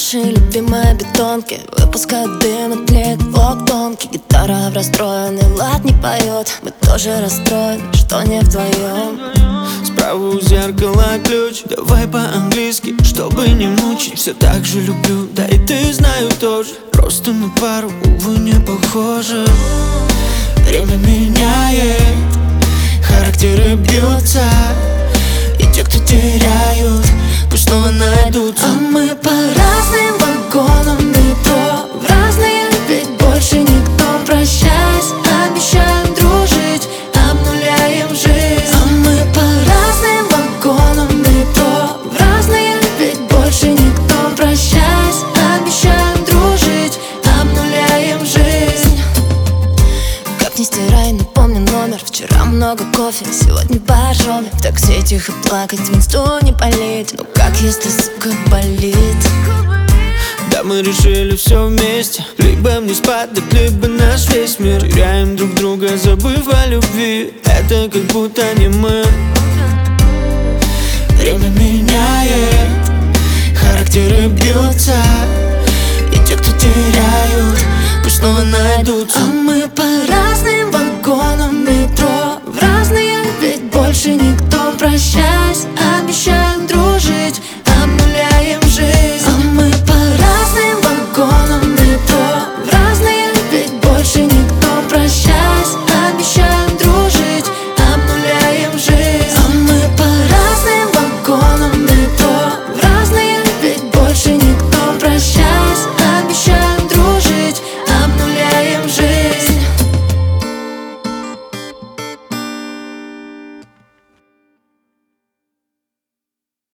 Наши любимые бетонки выпускают дым и тлеет блок тонкий. Гитара в расстроенный лад не поет. Мы тоже расстроены, что не вдвоем. Справа у зеркала ключ, давай по-английски, чтобы не мучить. Все так же люблю, да и ты знаю тоже. Просто на пару, увы, не похожи. Время меняет, характеры бьются, и те, кто теряют, пусть снова найдутся. А мы по разным вагонам метро, в разные, ведь больше никто. Прощаясь, обещаем дружить, обнуляем жизнь. А мы по разным вагонам метро, в разные, ведь больше никто. Прощаясь, обещаем дружить, обнуляем жизнь. Как не стирай, напомни номер. Вчера много кофе, сегодня боржоми. В такси тихо плакать, в инсту не полить. Ну как, если, сука, болит? Да, мы решили все вместе, либо мне спадать, либо наш весь мир. Теряем друг друга, забыв о любви. Это как будто не мы. Время меняет, характеры бьются, и те, кто теряют, пусть снова найдутся. А мы